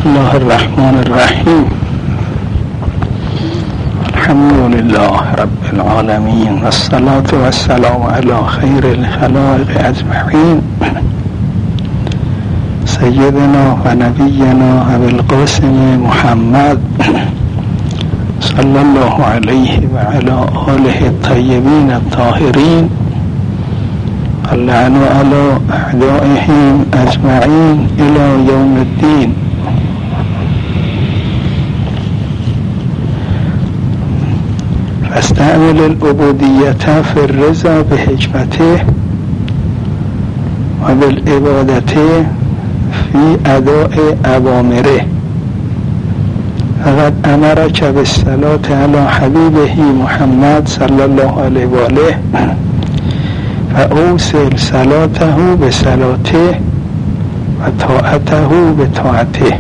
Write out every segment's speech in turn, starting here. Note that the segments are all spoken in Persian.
بسم الله الرحمن الرحیم. الحمد لله رب العالمین والصلاة والسلام علی خیر الخلائق اجمعین سیدنا و نبینا ابی القاسم محمد صلی الله علیه و علی آله الطیبین الطاهرین اللعن علی اعدائهم اجمعین الی یوم الدین. فاستعمل العبودیة فی الرضا بحکمته و بالعبادة فی اداء اوامره. فقد امرک بالصلاة علی حبیبه محمد صلی الله علیه و آله فاوصل صلاته بصلاته و طاعته بطاعته.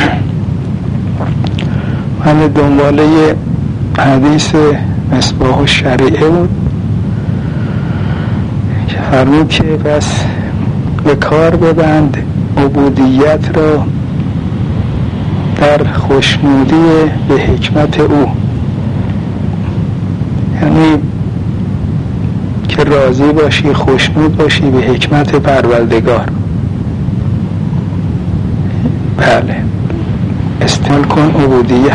من دنباله حدیث مصباح الشریعه بود که فرمود که پس به کار ببند عبودیت را در خوشنودی به حکمت او، یعنی که راضی باشی، خوشنود باشی به حکمت پروردگار. بله، استعمال کن عبودیت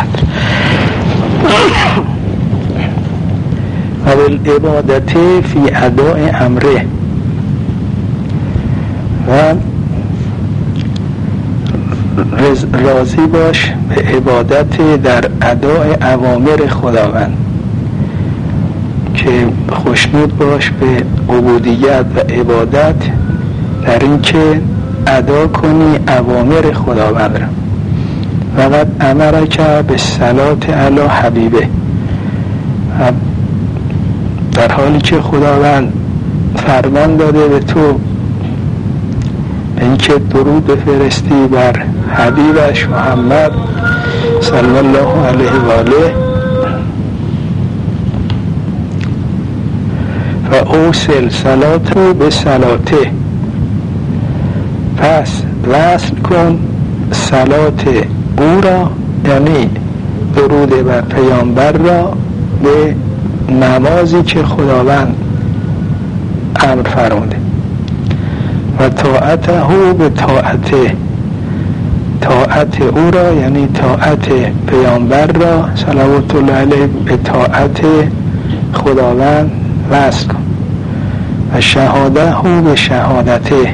و بالعبادت فی اداء امره، و راضی باش به عبادت در اداء اوامر خداوند، که خوشنود باش به عبودیت و عبادت در این که ادا کنی اوامر خداوند را. فقط امرک بالصلاة علی حبیبه، در حالی که خداوند فرمان داده به تو به اینکه درود بفرستی بر حبیبش محمد صلی الله علیه و آله و اوصل صلاته به صلاته، پس وصل کن صلات او را، یعنی درود بر پیامبر را، به نمازی که خداوند امر فرموده، و طاعته به طاعته، طاعت او را یعنی طاعت پیامبر را صلوات الله علیه به طاعت خداوند وصل کن، و شهاده به شهادته،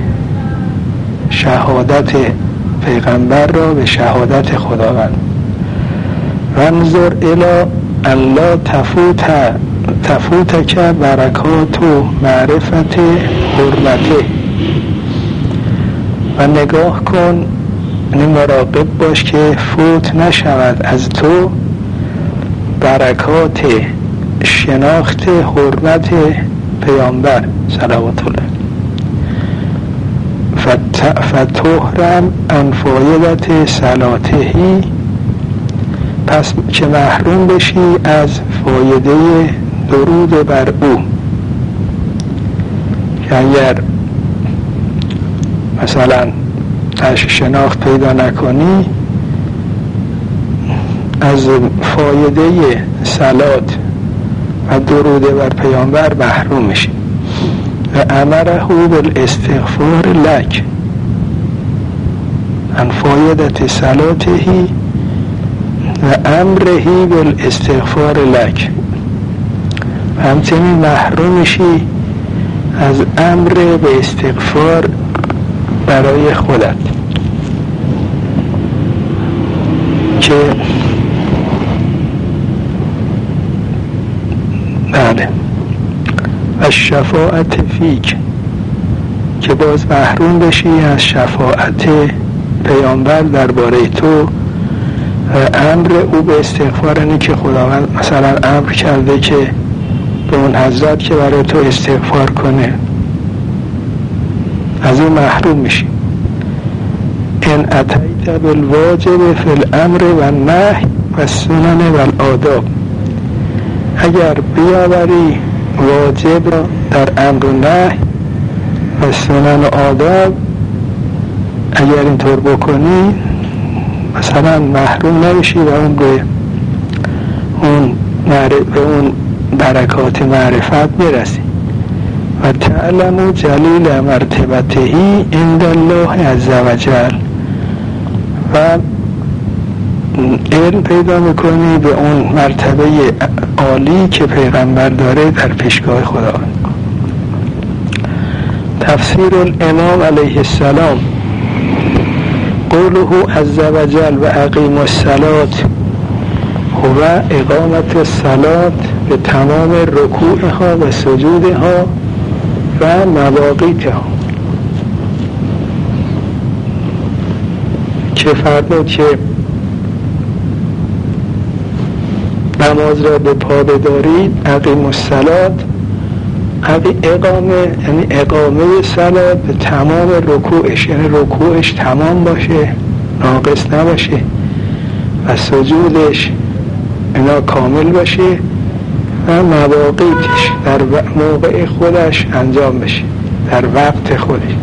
شهادت پیغمبر را به شهادت خداوند. و انظر الی الله تفوتک برکات و معرفت حرمته، و نگاه کن، یعنی مراقب باش که فوت نشود از تو برکات شناخت حرمت پیامبر صلوات الله، فتحرم عن فایدت صلاتهی، پس که محروم بشی از فایده درود بر او. که اگر مثلا شناخت پیدا نکنی از فایده صلات و درود بر پیامبر محروم میشی. و امره بالاستغفار لک عن فایدت صلاتهی و امرهی بالاستغفار لک، همچنین محروم میشی از امر به استغفار برای خودت، که بله، و شفاعت فیک، که باز محروم بشی از شفاعت پیامبر درباره تو. امر او به استغفار، اینه که خداوند مثلا امر کرده که به اون حضرت که برای تو استغفار کنه، از این محروم میشی. ان اتیت بالواجب فی الامر و النهی و السنن و الآداب، اگر بیاوری واجب را در امر و نهی و سنن و آداب، اگر اینطور بکنی مثلا محروم نمیشی و اون به اون برکات معرفت میرسی. و تعلم جلیل مرتبتهی عند الله عز وجل، و علم پیدا میکنی به اون مرتبه عالی که پیغمبر داره در پیشگاه خدا. تفسیر الامام علیه السلام قوله عز وجل و اقیم الصلاة هو اقامت الصلاة به تمام رکوعها و سجودها و مواقیتها، که فرمود که نماز را به پا بدارید. اقیم الصلاة اقامه یعنی اقامه صلات به تمام رکوعش، یعنی رکوعش تمام باشه، ناقص نباشه، و سجودش اینا کامل باشه، و مواقیتش در موقع خودش انجام بشه، در وقت خودش.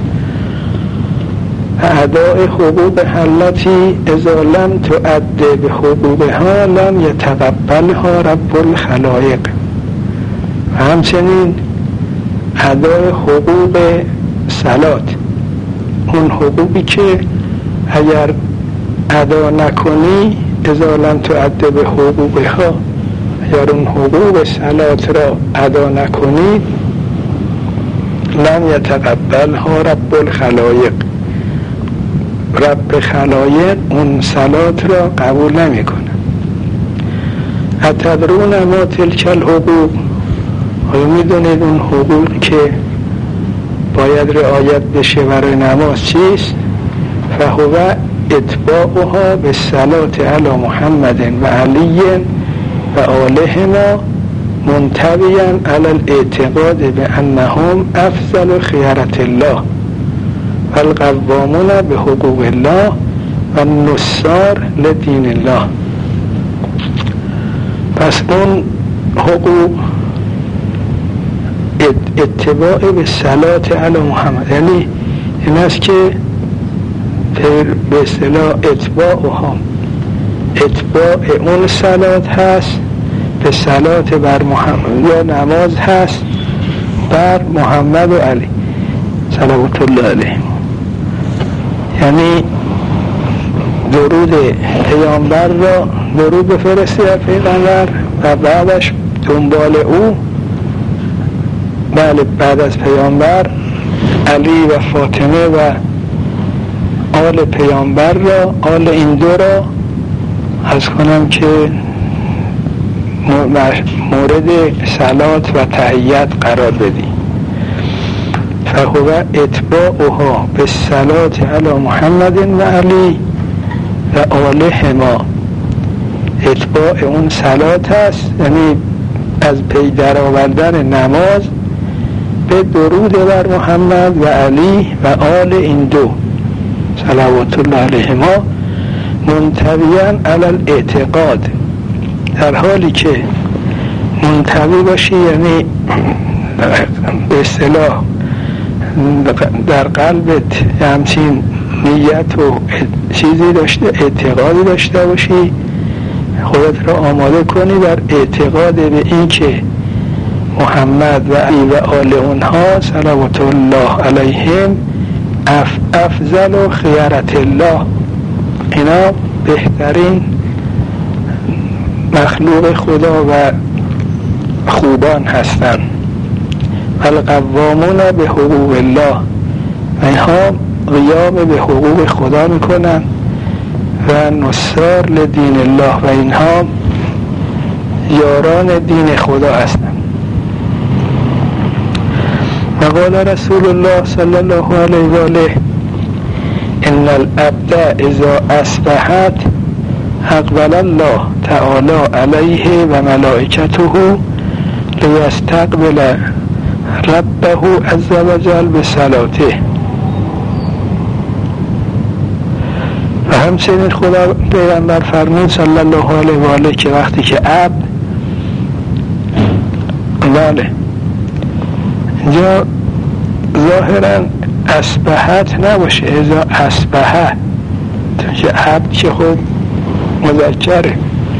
و اداء حقوق التي اذا لم تؤدى بحقوقها لم يتقبلها رب الخلائق. و همچنین ادای حقوق صلات، اون حقوقی که اگر ادا نکنی، اذا لم تؤدى بحقوقها، اگر اون حقوق صلات را ادا نکنی، لم یتقبلها رب الخلائق، رب خلایق اون صلات را قبول نمی کنه. اتدرون ما تلک الحقوق، آیا میدونید اون حقوق که باید رعایت بشه برای نماز چیست؟ فهو اتباعها به صلات علی محمد و علی و آلهما منطبیا علی الاعتقاد به انهم افضل خیرة الله و القوامون به حقوق الله و النصار لدین الله. پس اون حقوق اتباع به صلات علی محمد، یعنی این است که به اصطلاح اتباع اون صلات هست به صلات بر محمد، یا نماز هست بر محمد و علی صلوات الله علیه، یعنی درود پیامبر را درود بفرستی بر پیغمبر و بعدش دنبال او، بله بعد از پیامبر علی و فاطمه و آل پیامبر را، آل این دو را عرض کنم که مورد صلات و تحیت قرار بدی. فهو اتباعها به صلات علی محمد و علی و آلهما، اتباع اون صلات است، یعنی از پی در آوردن نماز به درود بر محمد و علی و آل این دو صلوات الله علیهما منطبیاً علی الاعتقاد، در حالی که منطبی باشی، یعنی به اصطلاح در قلبت همچین نیت و چیزی داشته، اعتقادی داشته باشی، خودت را آماده کنی در اعتقاد به این که محمد و علی و آل اونها صلوات الله علیهم افضل و خیرة الله، اینا بهترین مخلوق خدا و خوبان هستند. القوامون به حقوق الله، اینها قیام به حقوق خدا میکنن، و نصار لدین الله، و اینها یاران دین خدا هستند. و قال رسول الله صلی الله علیه و آله ان العبد اذا اصبحت اقبل الله تعالی علیه و ملائکته لیستقبل ربه عز وجل بصلاته. و همچنین خدا پیغمبر فرمود صلی الله علیه و آله که وقتی که عبد، بله اینجا ظاهرا اصبحت نباشه، اذا اصبحت که عبد که خود مذکره.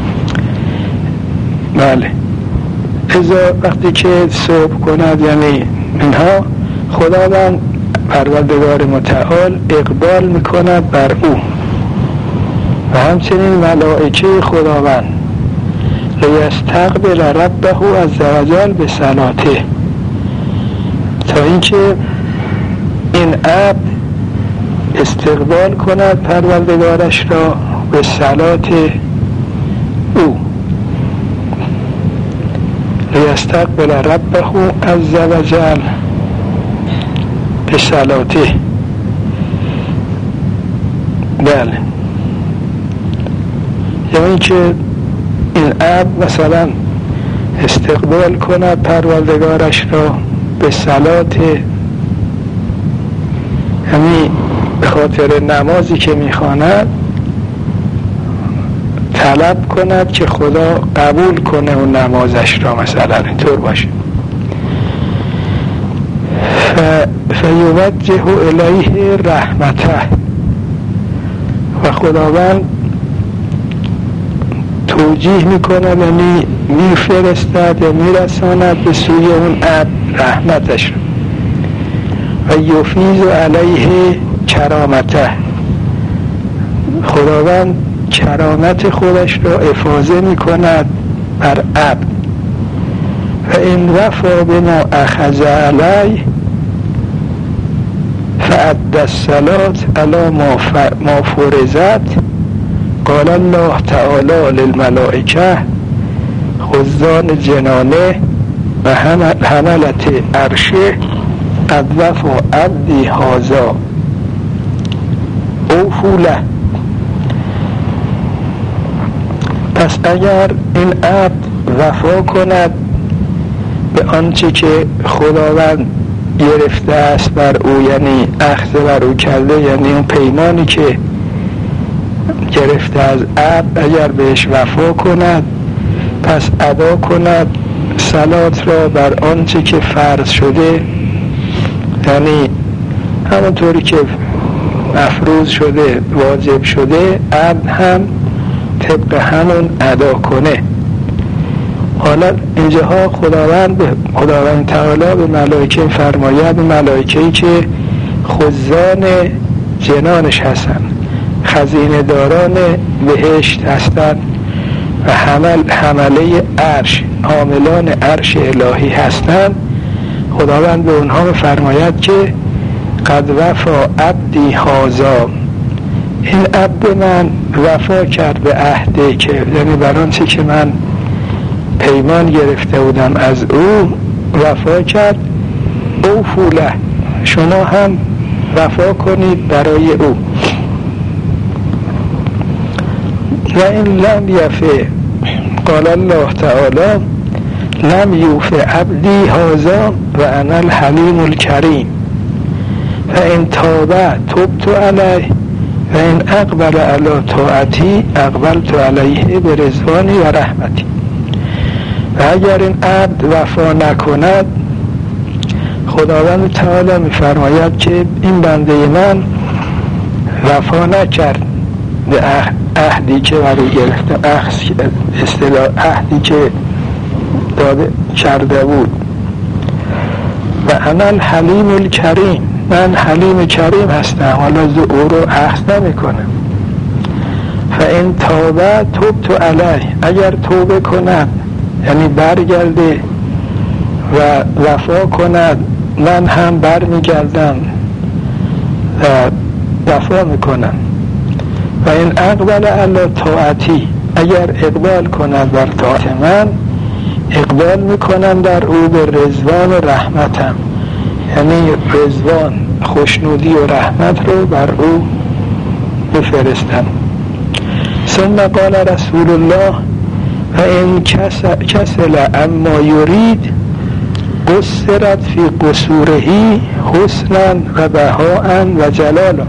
بله، ازا وقتی که صبح کند یعنی اینها، خداوند پروردگار متعال اقبال میکند بر او و همچنین ملائکه خداوند لیستقبل ربه عزوجل به صلاته، تا اینکه این عبد استقبال کند پروردگارش را به صلات او. لیستقبل ربه عزوجل به صلاته. بله، یعنی که این عبد مثلا استقبال کند پروردگارش را به صلات، یعنی به خاطر نمازی که میخواند طلب کند که خدا قبول کنه اون نمازش را، مثلا اینطور باشه. فیوجه الیه رحمته، و خداوند توجیه میکند، یعنی میفرستد یا میرساند به سوی اون عبد رحمتش و یفیض علیه کرامته، خداوند کرامت خودش را افاضه میکند بر عبد. و این وفا بما اخذ علیه فعد الصلات علی ما فرضت، قال الله تعالی للملائکه خزان جنانه و حملت عرشه قد وفا عبدی هذا اوفوا له. پس اگر این عبد وفا کند به آنچه که خداوند گرفته است بر او، یعنی اخذ بر او کرده، یعنی اون پیمانی که گرفته از عبد، اگر بهش وفا کند پس ادا کند صلات را بر آنچه که فرض شده، یعنی همونطوری که مفروض شده واجب شده، عبد هم طبق همون ادا کنه. حالا اینجاها خداوند تعالی به ملائکه فرماید، ملائکه‌ای که خزان جنانش هستن، خزینه داران بهشت هستن و حمله عرش، حاملان عرش الهی هستن، خداوند به اونها فرماید که قد وفا عبدی هذا، این عبد من وفا کرد به عهدی که، یعنی بر آنچه که من پیمان گرفته بودم از او وفا کرد. اوفوا له، شما هم وفا کنید برای او. و این لم یفه، قال الله تعالی لم یوف عبدی هذا و انا الحلیم الکریم فان تاب تبت علیه و این اقبل علی طاعتی اقبلت علیه برضوانی و رحمتی. و اگر این عبد وفا نکند، خداوند تعالی میفرماید که این بنده من وفا نکرد به عهدی که برای گرفته، اصطلاح عهدی که داده کرده بود. و انا الحلیم الکریم، من حلیم کریم هستم، حالا او رو اخذ نمی کنم. فان تاب تبت علیه، اگر توبه کند یعنی برگرده و وفا کند، من هم برمیگردم و وفا میکنم. و این اقبل علی طاعتی، اگر اقبال کند بر طاعت من، اقبال میکنم در او به رضوان و رحمتم، یعنی رضوان، خوشنودی و رحمت رو بر او بفرستم. ثم قال رسول الله و این کسل اما یرید قصرت فی قصورهی حسنا و بهاء و جلالا.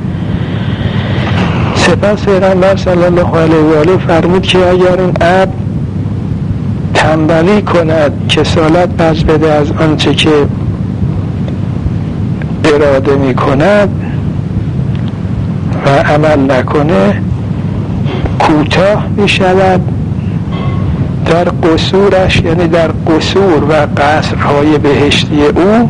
سپس پیغمبر صلی الله علیه و آله فرمود که اگر این عبد تنبلی کند، کسالت باز بده از آنچه که اراده می کند و عمل نکنه کوتاه می شود در قصورش، یعنی در قصور و قصرهای بهشتی او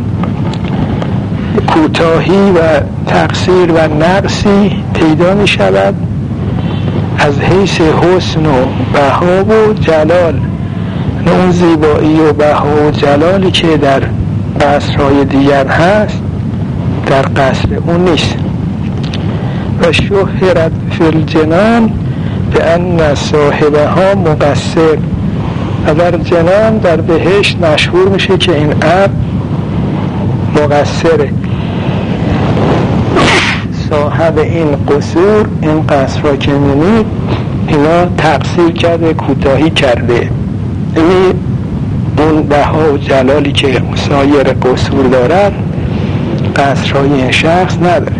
کوتاهی و تقصیر و نقصی پیدا می شود از حیث حسن و بها و جلال. اون زیبایی و بها و جلالی که در قصرهای دیگر هست در قصر اون نیست. و شهرت فی الجنان به ان صاحبها مقصر، و در جنان در بهشت مشهور میشه که این ابر مقصره، صاحب این قصور، این قصر را که می‌بینید اینا تقصیر کرده، کوتاهی کرده، یعنی اون بها و جلالی که سایر قصور دارد قصرهای این شخص نداره.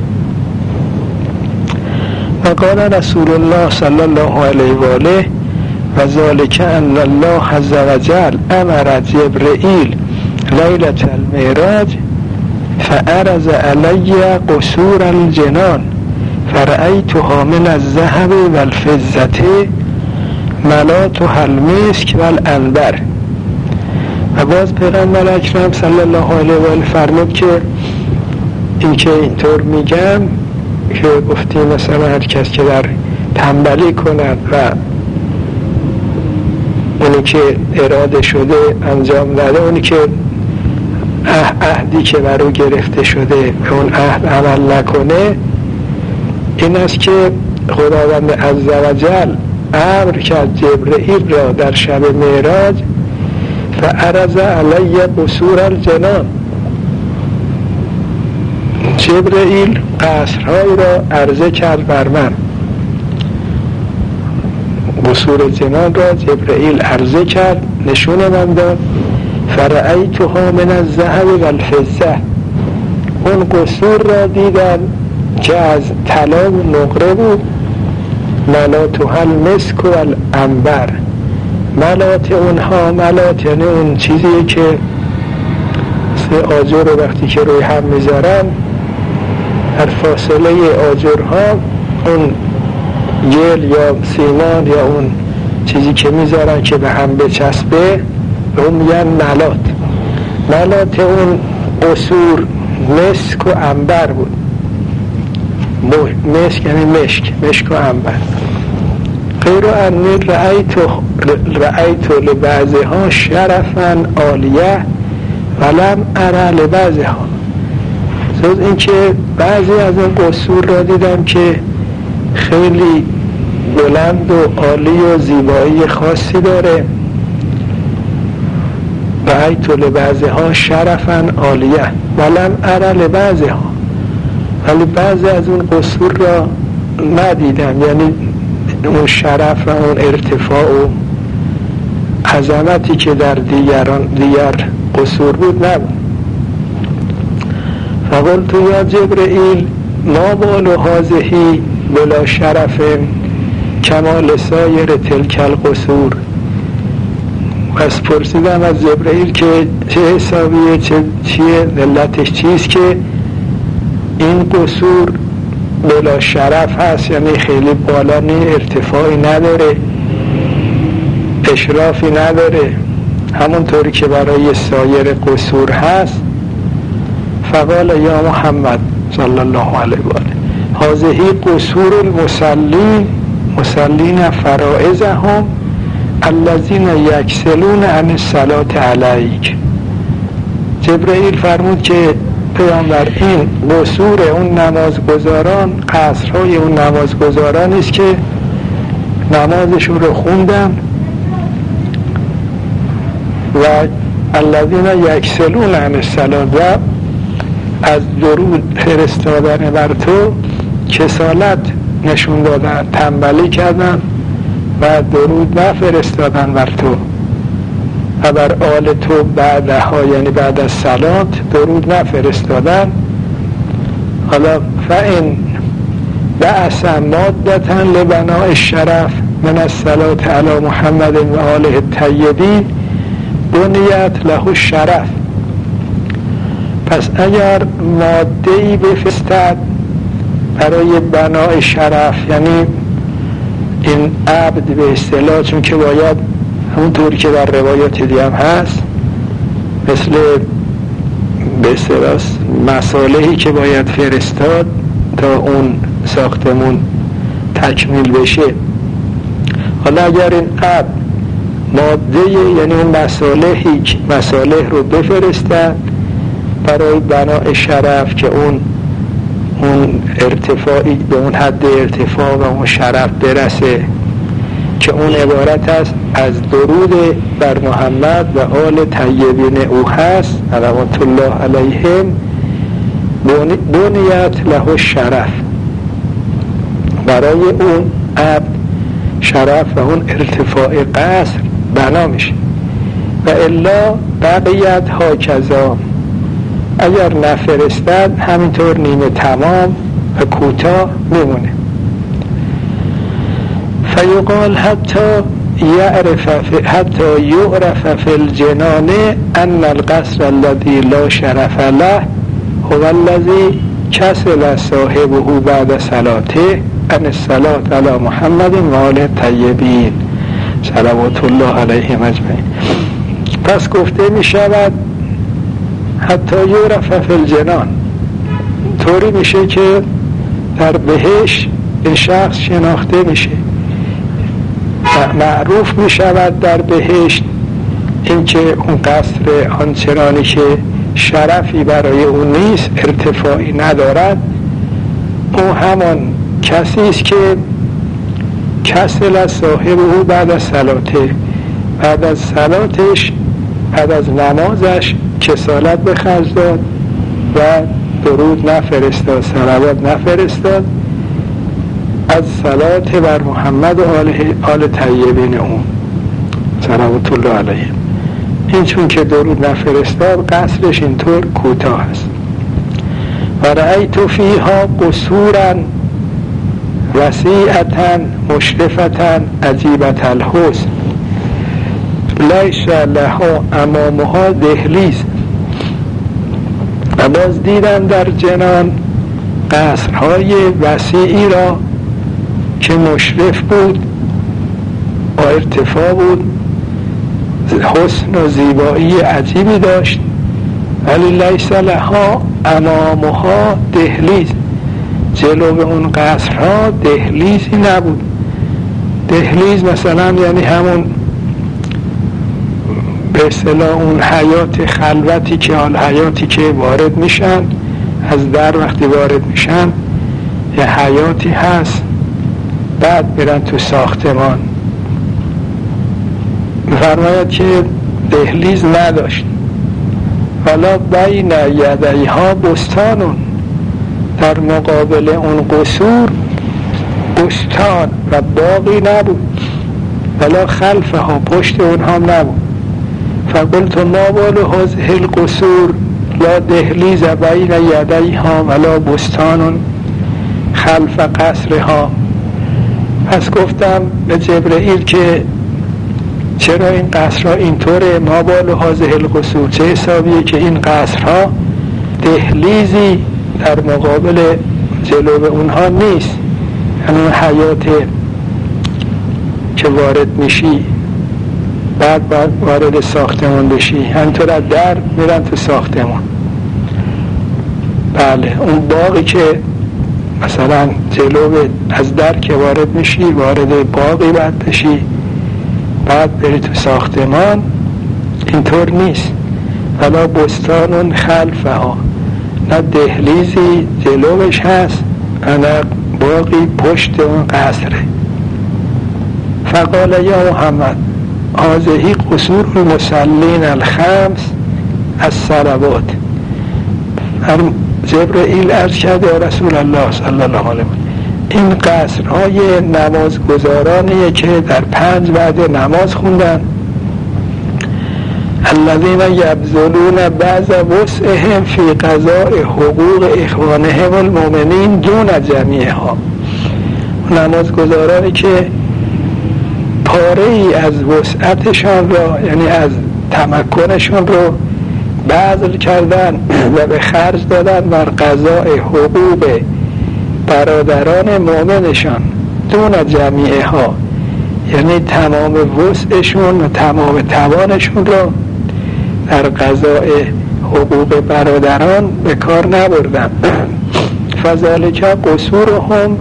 و قال رسول الله صلی الله علیه و آله و ذالک ان الله عز وجل امر جبرئیل لیلة المعراج فعرض علی قصور الجنان فرأیتها من الذهب والفضة ملاتها المسک والعنبر. و باز پیغمبر اکرم صلی الله علیه و آله فرمود که این که اینطور میگم که گفتیم مثلا هر کس که در تنبلی کند و اونی که اراده شده انجام داده، اونی که عهدی که برو گرفته شده به اون عهد عمل نکنه، این است که خداوند عزوجل امر کرد جبرئیل را در شب معراج فعرض علی قصور الجنان، جبرئیل قصرهای را عرضه کرد بر من، قصور جنان را جبرئیل عرضه کرد، نشون من داد. فرأیتها من الذهب والفضة، اون قصور را دیدم که از طلا و نقره بود، ملاتها المسک والعنبر، ملات اونها، ملات یعنی اون چیزی که سه آجر رو وقتی که روی هم میذارن در فاصله آجرها اون گل یا سیمان یا اون چیزی که میذارن که به هم بچسبه اون میگن ملات. ملات اون قصور مسک و عنبر بود، مسک یعنی مشک و عنبر. غیر انی رأیت لبعضها شرفا عالیه ولم ارى لبعضها، جز این که بعضی از این قصور را دیدم که خیلی بلند و عالی و زیبایی خاصی داره. رأیت لبعضها شرفا عالیه ولم ارى لبعضها، ولی بعضی از اون قصور را ندیدم، یعنی اون شرف و اون ارتفاع و عظمتی که در دیگر قصور بود نبود. فقلت یا جبرئیل ما بال هذه بلا شرف کمال سایر تلک القصور. پس پرسیدم از جبرئیل که چه حسابیه، چیه علتش، چیست که این قصور بلا شرف هست، یعنی خیلی بالا نی، ارتفاعی نداره، اشرافی نداره، همونطوری که برای سایر قصور هست. فقال یا محمد صلی الله علیه و آله هذه قصور المصلین فرائضهم الذین یکسلون عن الصلاة علیک. جبرئیل فرمود که پیامبر این قصور اون نمازگزاران، قصرهای اون نمازگزارانی است که نمازشون رو خوندن و الذین یکسلون عن الصلاة و از درود فرستادن بر تو کسالت نشون دادن، تنبلی کردن و درود نفرستادن بر تو و بر آل تو بعدها، یعنی بعد از صلات درود نفرستادن. حالا فإن بعث مادة لبناء الشرف من الصلاة علی محمد و آله الطیبین بنیت له الشرف. پس اگر ماده‌ای بفرستد برای بنای شرف، یعنی این عبد به اصطلاح، چون که باید همونطوری که در روایات دیگه هم هست، مثل به اصطلاح مصالحی که باید فرستاد تا اون ساختمون تکمیل بشه. حالا اگر این عبد ماده، یعنی اون مصالح رو بفرستن برای بنای شرف که اون ارتفاعی به اون حد ارتفاع و اون شرف برسه که اون عبارت است از درود بر محمد و آل طیبین او هست صلوات الله علیهم، بنیت له الشرف، برای اون عبد شرف و اون ارتفاع قصر بنا میشه. و الا بقیت هاکذا، اگر نفرستد همینطور نیمه تمام و کوتاه میمونه. فیقال حتی یعرف فی الجنان ان القصر الذي لا شرف له هو الذي کسل صاحبه بعد صلاته ان الصلاة علی محمد و آل طیبین صلوات الله علیهم اجمعین. پس گفته می شود حتی یعرف فی الجنان، طوری میشه که در بهشت این شخص شناخته میشه، معروف می شود در بهشت این که اون قصر آنچنانی که شرفی برای اون نیست، ارتفاعی ندارد، او همان کسی است که کسل از صاحب او بعد از صلاته، بعد از صلاتش، بعد از نمازش کسالت به خرج داد و درود نفرستاد، صلوات نفرستاد از صلات بر محمد و آل طیبین او صلوات الله علیه. این چون که درود نفرستاد قصرش اینطور کوتاه است. و رأیت فیها قصورا وسیعتا مشرفتا عجیبت الحسن لیس لها امامها دهلیز. و باز دیدم در جنان قصرهای وسیعی را که مشرف بود، با ارتفاع بود، حسن و زیبایی عجیبی داشت، ولی لیس لها امامها دهلیز، جلو اون قصرها دهلیزی نبود. دهلیز مثلا یعنی همون به اصطلاح اون حیات خلوتی که حیاتی که وارد میشن، از در وقتی وارد میشن یه حیاتی هست، بعد میرن تو ساختمان. میفرماید که دهلیز نداشت. ولا بین یدیها بستانون، در مقابل اون قصور بستان و باقی نبود. ولا خلفها، پشت اونها نبود. فقلت ما بال هذه القصور لا دهلیز بین یدیها ولا بستان خلف قصرها. پس گفتم به جبرئیل که چرا این قصرها اینطوره، ما بال هذه القصور، چه حسابیه که این قصرها دهلیزی در مقابل جلو اونها نیست، همون حیات که وارد میشی بعد وارد ساختمان بشی، همینطور از در میرن تو ساختمان. بله، اون باقی که مثلا جلو از در که وارد میشی، وارد باقی بعد بشی، بعد بری تو ساختمان، اینطور نیست. ولا بستان خلفها، نه دهلیزی جلوش هست نه باقی پشت اون قصره. فقال یا محمد هذه قصور المصلین الخمس الصلوات. جبرئیل عرض کرد یا رسول الله صلی الله علیه و این قصرهای نمازگزارانیه که در 5 بعد نماز خوندن، الذین یبذلون بعض وسعهم فی قضاء حقوق اخوانهم المؤمنین دون جمیعها. نمازگزارانی که پاره ای از وسعتشان را، یعنی از تمکنشون رو بذل کردن و به خرج دادن بر قضاء حقوق برادران مؤمنشان دون جمیعه ها، یعنی تمام وسعشون و تمام توانشون رو در قضاء حقوق برادران به کار نبردن. فذلک قصورهم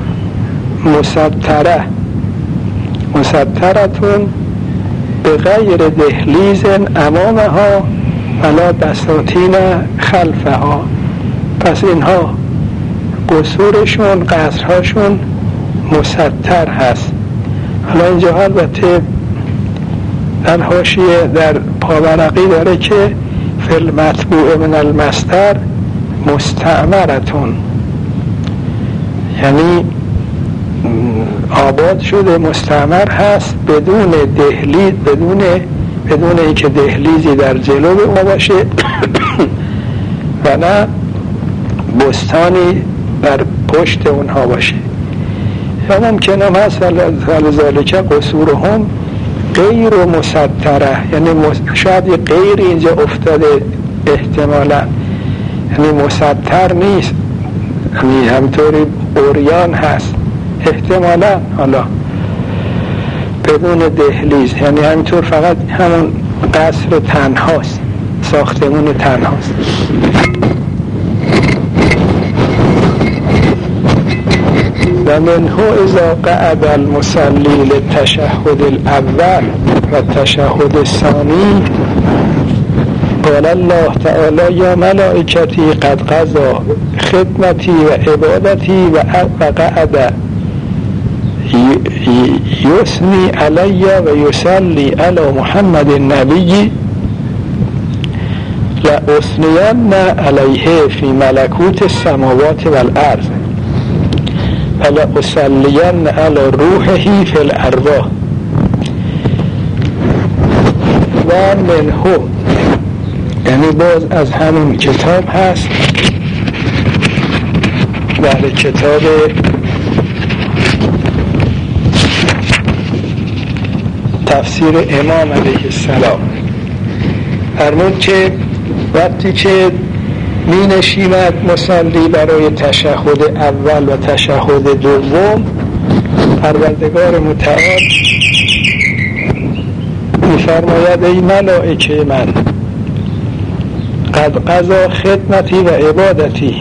مسطرتون به غیر دهلیز امامها ولا بساطین خلفها. پس اینها قصورشون، قصرهاشون مسطر هست. حالا اینجا البته در حاشیه در پاورقی داره که فی المطبوع من المصدر مستعمرتون، یعنی آباد شده، مستعمر هست بدون دهلیز، بدون اینکه دهلیزی در جلو او باشه و نه بستانی در پشت اونها باشه. یا ممکن هم هست ولذالک قصورهم غیر و مسطره، یعنی شاید یه غیر اینجا افتاده احتمالا، یعنی مسطر نیست، یعنی همطوری عریان هست احتمالا، حالا بدون دهلیز، یعنی همینطور فقط همون قصر تنهاست، ساختمون تنهاست. و منه اذا قعد المصلی للتشهد الاول و التشهد الثانی قال الله تعالی یا ملائکتی قد قضا خدمتی و عبادتی و قعد یثنی علی و یصلی علی محمد النبی لأثنین علیه فی ملکوت السماوات والارض و لأصلین علی روحه فی الارواح. و منه، یعنی باز از همین کتاب هست، در کتاب تفسیر امام علیه السلام فرمود که وقتی که می نشیند مصلی برای تشهد اول و تشهد دوم، پروردگار متعال می فرماید ای ملائکه من قد قضا خدمتی و عبادتی،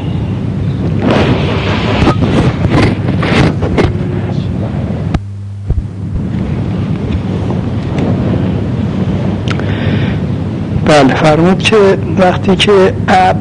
بله فرمود که وقتی که عبد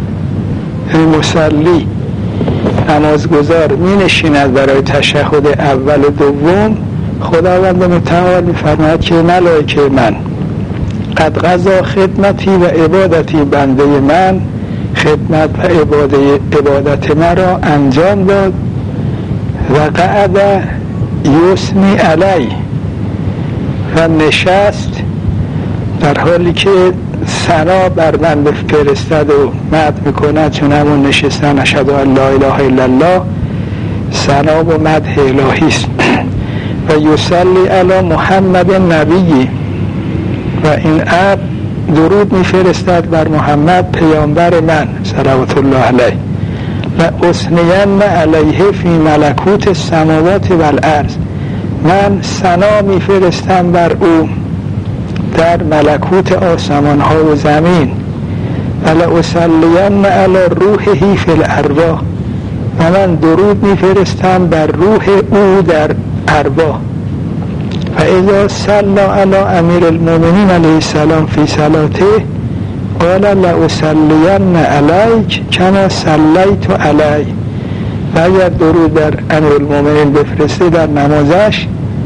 مصلی نمازگزار می نشیند برای تشهد اول و دوم، خداوند متعال می فرماید که ملائکه من قد قضا خدمتی و عبادتی، بنده من خدمت و عبادت مرا انجام داد و قعد یثنی علی و نشست در حالی که ثنا بر من بفرستد و مدح میکند، چون همون نشستن اشهد ان لا اله الا الله ثنا و مدح الهی است. و یصلی علی محمد نبی، و این عبد درود میفرستد بر محمد پیامبر من صلوات الله علیه. و اثنین علیه فی ملکوت السماوات والارض، من ثنا میفرستم بر او در ملکوت آسمان ها و زمین. ولأصلین علی روحه فی الارواح، و من درود میفرستم بر روح او در ارواح. و اذا صلی علی امیر المؤمنین علیه السلام فی صلاته قال لأصلین علیک کما صلیت علی، و اگر درود در امیر المؤمنین بفرسته در نمازش،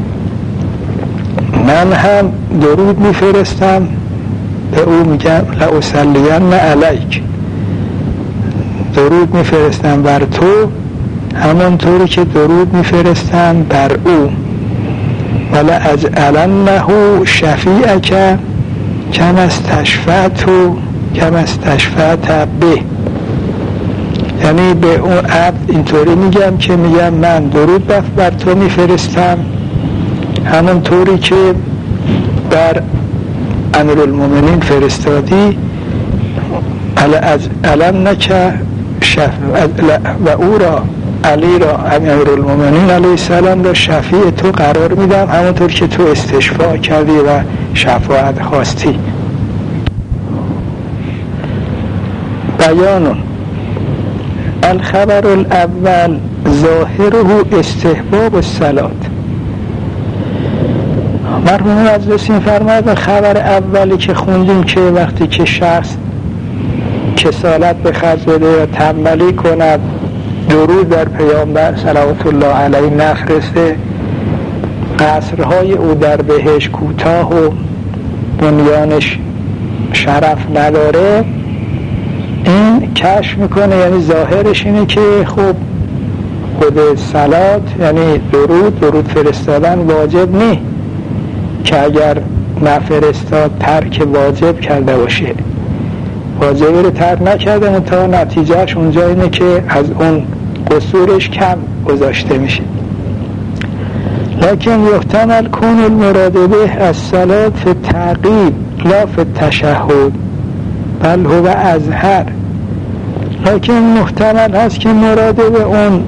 من هم درود میفرستم به او، میگم لأصلین علیک، درود میفرستم بر تو همانطوری که درود میفرستم بر او. ولا اجعلنه شفیعک کما استشفعت به، یعنی به اون عبد اینطوری میگم که میگم من درود بر تو میفرستم همانطوری که بر امیرالمومنین فرستادی. علم نکه و او را علی را، امیرالمومنین علیه السلام را شفیع تو قرار میدم، همونطور که تو استشفاع کردی و شفاعت خواستی. بیان الخبر الاول ظاهره استحباب الصلاة. مرحوم مجلسی فرماید خبر اولی که خوندیم که وقتی که شخص کسالت به خرج بده یا تنبلی کند درود در پیامبر صلوات الله علیه نفرسته، قصرهای او در بهشت کوتاه و بنیانش شرف نداره، این کشف میکنه، یعنی ظاهرش اینه که خب خود صلات یعنی درود فرستادن واجب نیست، که اگر نفرستاد ترک واجب کرده باشه، واجبی رو ترک نکرده، تا نتیجهش اونجا اینه که از اون قصورش کم گذاشته میشه. لکن یحتمل کون المراد به الصلاة فی التعقیب لا فی التشهد بل هو اظهر. لکن محتمل هست که مراد به اون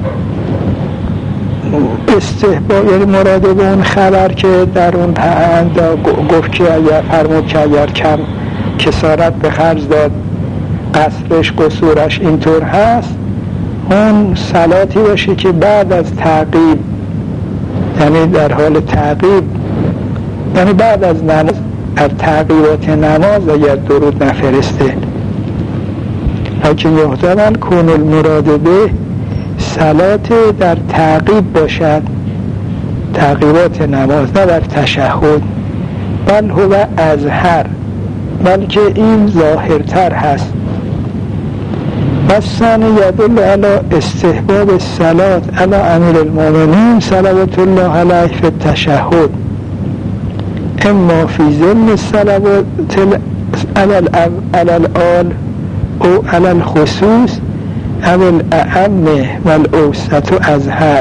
استحباب، یعنی مراد به اون خبر که در اون گفت که اگر فرمود که اگر کم کسارت به خرج داد قصرش قصورش اینطور هست، اون صلاتی باشه که بعد از تعقیب، یعنی در حال تعقیب، یعنی بعد از نماز، از تعقیبات نماز اگر درود نفرسته. لیکن یحتمل کون المراد به صلات در تعقیب باشد، تعقیبات نماز، نه در تشهد، بل هو اظهر، بلکه این ظاهرتر هست. والثانی یدل علی استحباب الصلاة علی امیر المؤمنین صلوات الله علیه فی التشهد، اما فی ضمن الصلوات علی الآل او علی الخصوص او الاعم والاوسط اظهر.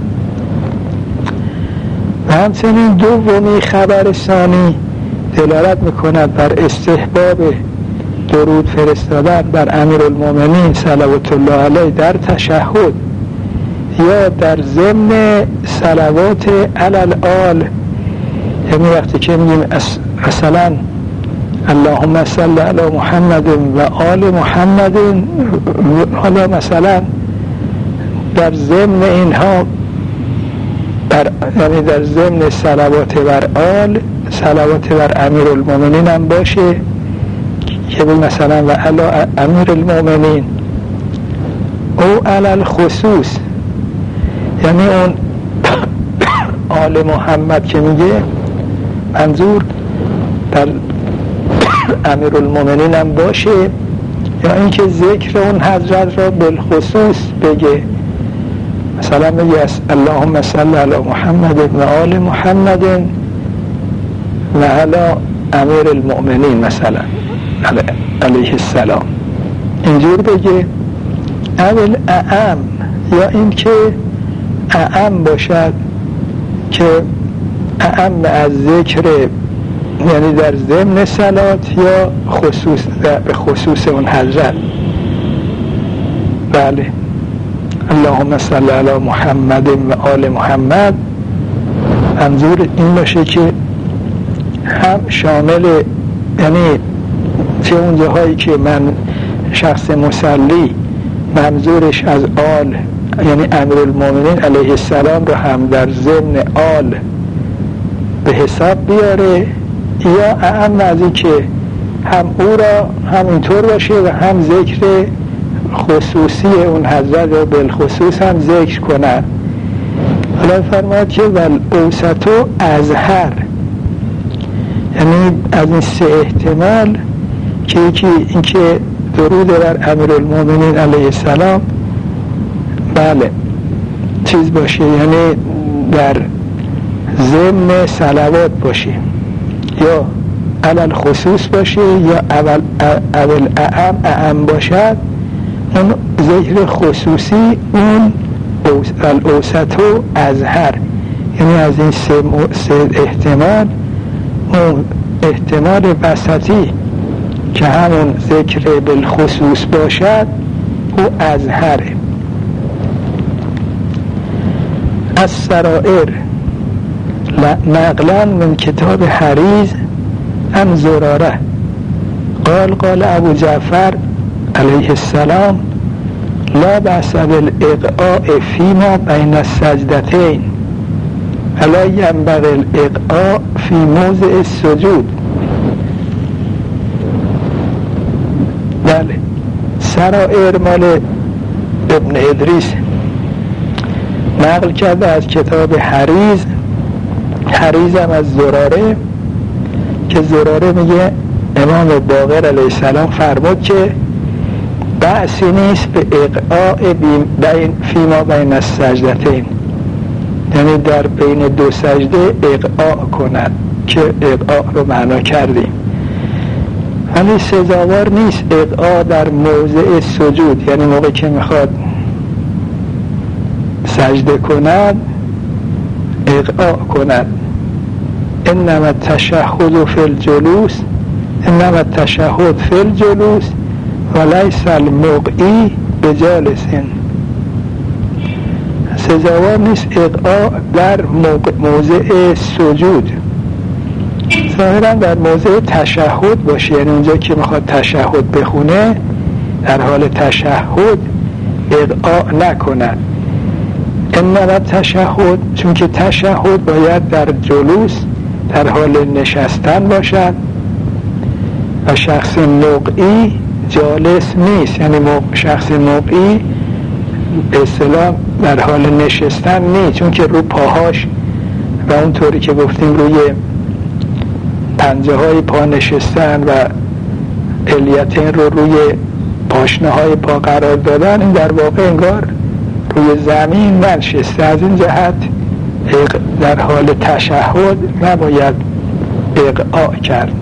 و همچنین دومی خبر ثانی دلالت میکند بر استحباب درود فرستادن بر امیرالمومنین صلوات الله علیه در تشهد یا در ضمن صلوات علی الآل، یعنی وقتی که میگیم مثلا اللهم صل علی محمد و آل محمد، حالا مثلا در ضمن اینها یعنی در ضمن صلوات بر آل صلوات بر امیرالمومنین هم باشه، که مثلا و علی امیرالمومنین او علی الخصوص، یعنی اون آل محمد که میگه منظور در امیرالمومنین هم باشه، یا اینکه ذکر اون حضرت را بالخصوص بگه، مثلا میگه اللهم صل علی محمد و آل محمد و علی امیرالمومنین مثلا علیه السلام، اینجور بگه. اول اعم، یا اینکه اعم باشد که اعم از ذکر، یعنی در ضمن صلات یا خصوص به خصوص اون حضرت. بله، اللهم صل علی محمد و آل محمد، منظور این باشه که هم شامل، یعنی چه اون جاهایی که من شخص مصلی منظورش از آل یعنی امیرالمومنین علیه السلام رو هم در ضمن آل به حساب بیاره، یا اعم از این که هم او را هم اینطور باشه و هم ذکر خصوصی اون حضرت رو بالخصوص هم ذکر کنن. حالا فرماید که والاوسطو اظهر، یعنی از این سه احتمال که یکی اینکه درود بر امیرالمومنین علیه السلام بله چیز باشه، یعنی در ضمن صلوات باشه، یا اول خصوص باشه، یا اول اعم باشد، اون ذکر خصوصی اون الاوسطو اظهر، یعنی از این سه احتمال اون احتمال وسطی که همون ذکر بالخصوص باشد او اظهره. السرائر نقلا من کتاب حریز عن زراره قال ابو جعفر علیه السلام لا بأس بالإقعاء فيما بين السجدتين ولا ينبغي الإقعاء في موضع السجود. بله، سرائر مال ابن ادریس نقل کرده از کتاب حریز هم از زراره که زراره میگه امام باقر علیه السلام فرمود که بأسی نیست به اقعاء فیما بین السجدتین، یعنی در بین دو سجده اقعاء کند که اقعاء رو معنا کردیم، ولی سزاوار نیست اقعاء در موضع سجود، یعنی موقع که میخواد سجده کند اقعاء کند. انما التشهد فی الجلوس ولیس المقعی بجالس. سزاوار نیست اقعاء در موضع سجود، ظاهرا در موضع تشهد باشه، یعنی اونجا که میخواد تشهد بخونه در حال تشهد اقعاء نکند. انما تشهد، چون که تشهد باید در جلوس در حال نشستن باشد و شخص موقعی جالس نیست، یعنی شخص موقعی به اصطلاح در حال نشستن نیست، چون که رو پاهاش و اونطوری که گفتیم روی پنجه های پا نشستن و الیتین رو روی پاشنه های پا قرار دادن، این در واقع انگار روی زمین ننشسته. از این جهت در حال تشهد نباید اقعاء کرد.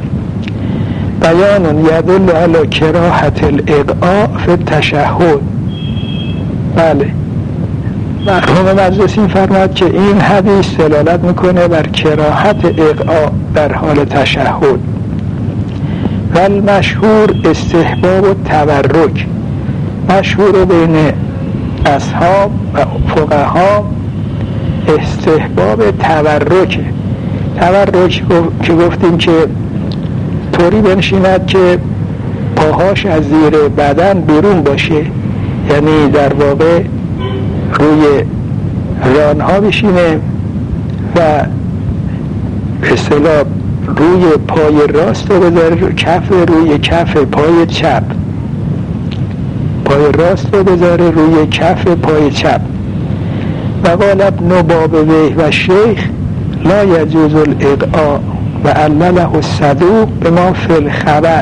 بیان یدل علی کراهت الاقعاء فی التشهد. بله، مرحوم مجلسی فرمود که این حدیث دلالت میکنه بر کراهت اقعاء در حال تشهد. و المشهور استحباب و تبرک، مشهور بین اصحاب و فقها استحباب تبرک که گفتیم که طوری بنشیند که پاهاش از زیر بدن بیرون باشه، یعنی در واقع روی رانها بشینه و به اصطلاح روی پای راست رو بذاره روی کف پای چپ، پای راست رو بذاره روی کف پای چپ. و قال ابن بابویه و شیخ لا یجوز الاقعاء و علله الصدوق بما فی الخبر.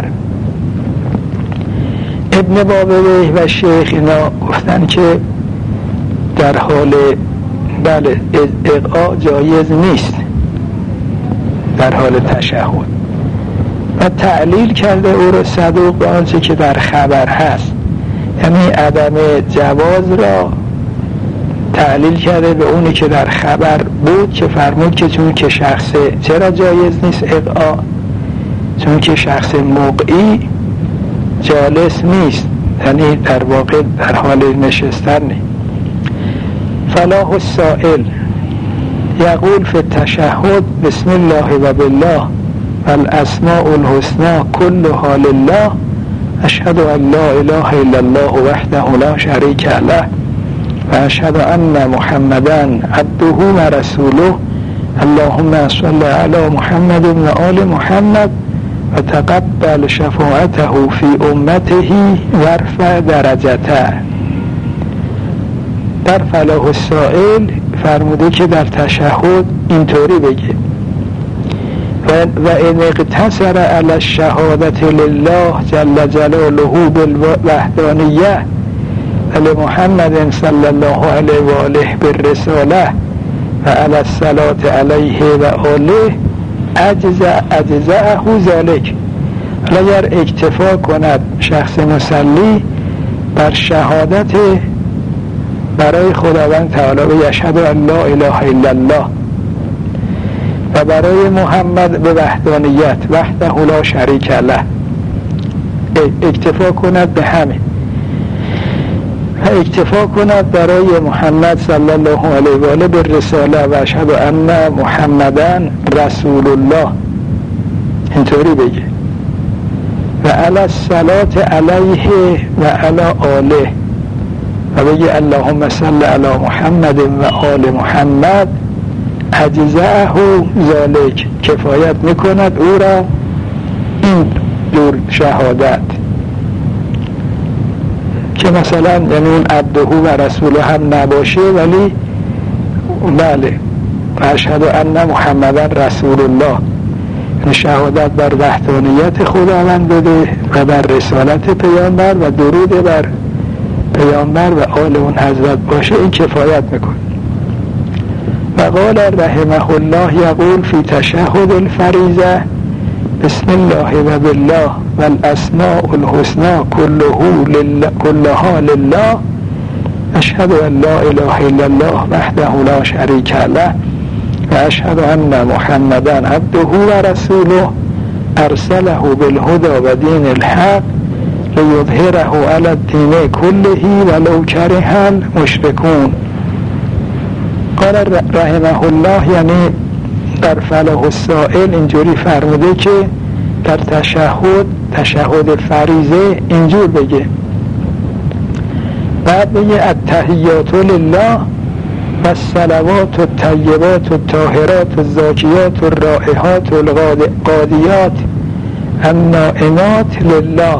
ابن بابویه و شیخ اینا گفتن که در حال بله اقعاء جایز نیست در حال تشهد، و تعلیل کرده او را صدوق به آنچه که در خبر هست، یعنی عدم جواز را تعلیل کرده به اونی که در خبر بود که فرمود که چون که شخص چرا جایز نیست اقعاء، چون که شخص موقعی جالس نیست، یعنی در واقع در حال نشستن نیست. فلاح السائل یقول فی التشهد بسم الله و بالله و الاسماء الحسنى كلها لله اشهد ان لا اله الا الله وحده لا شریک له و اشهد ان محمدا عبده و رسوله اللهم صل علی محمد و آل محمد و تقبل شفاعته فی امته و ارفع درجته. در فلاح السائل فرموده که در تشهد اینطوری بگه و ان اقتصر علی الشهادت لله جل جلاله بالوحدانیه و لمحمد صلی الله علیه و آله بالرساله و علی الصلاة علیه و آله اجزاءه ذلک. اگر اکتفا کند شخص مصلی بر شهادت برای خداوند تعالی و یشهد ان لا اله الا الله و برای محمد به وحدانیت وحده لا شریک له اکتفا کند به همین. و اکتفا کند برای محمد صلی الله علیه و آله بالرساله و اشهد ان محمدا رسول الله، اینطوری بگه. و علی الصلاة علیه و علی آله، و بگه اللهم صل علی محمد و آل محمد، اجزاءه ذالک، کفایت میکند او را این دور شهادت، که مثلا یعنی اون عبده و رسوله هم نباشه، ولی بله اشهد ان محمدا رسول الله، یعنی شهادت بر وحدانیت خداوند بده و بر رسالت پیامبر و درود بر پیامبر و آل اون حضرت باشه، این کفایت میکنه. و قال رحمه الله یقول فی تشهد الفریضه بسم الله و بالله و الاسماء الحسنى كلها لله اشهد ان لا اله الا الله وحده لا شریک له و اشهد ان محمدا عبده و رسوله ارسله بالهدى و دین الحق لیظهره علی الدین کله ولو کره المشرکون. قال رحمه الله، یعنی در فلاح السائل اینجوری فرموده که در تشهد فریضه اینجور بگه، بعد بگه التحیات لله و الصلوات الطیبات الطاهرات الزاکیات الرائحات القادیات النائمات لله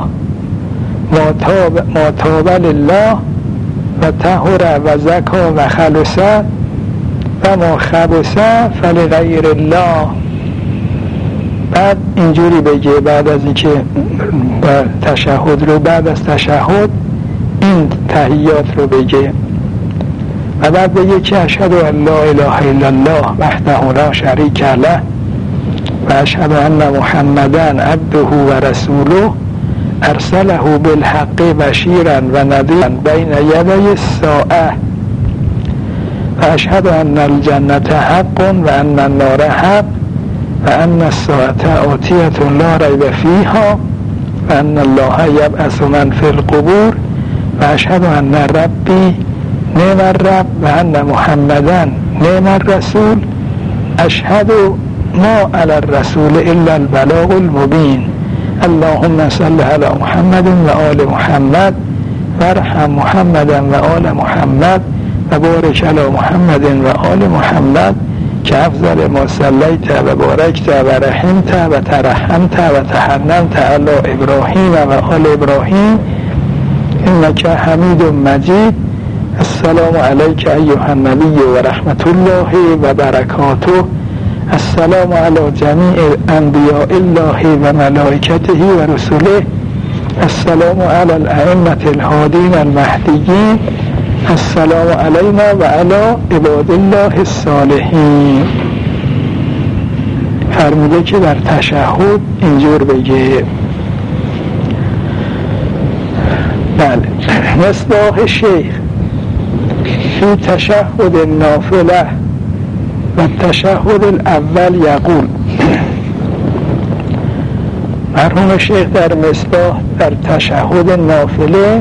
ما تاب لله و طهر و زکا و خلص و ما خبث فلغیر الله. بعد اینجوری بگه بعد از اینکه تشهد رو، بعد از تشهد این تحیات رو بگه و بعد بگه که اشهد ان لا اله الا الله وحده لا شریک له و اشهد ان محمدا عبده و رسوله ارسله بالحق بشیرا و نذیرا بین یدی الساعه و اشهد ان الجنة حق و ان النار حق و ان الساعة آتیة لا ریب فیها و ان الله یبعث من فی القبور و اشهد ان ربی نعم الرب و ان محمدا نعم الرسول اشهد ما علی الرسول الا البلاغ المبین. اللهم صل علی محمد و آل محمد و ارحم محمدا و آل محمد و بارک علی محمد و آل محمد که افضل ما صلیت و بارکت و رحمت و ترحمت و تحننت علی ابراهیم و آل ابراهیم انک حمید مجید. السلام علیک ایها النبی و رحمت الله و برکاته. السلام علی جمیع انبیاء الله و ملائکته و رسوله. السلام علی الائمة الهادین المهدیین. السلام علینا و علی عباد الله الصالحین. فرموده که در تشهد اینجور بگه. بله، مصباح شیخ فی تشهد النافله و تشهد الاول یقول، مرحوم شیخ در مصباح در تشهد نافله،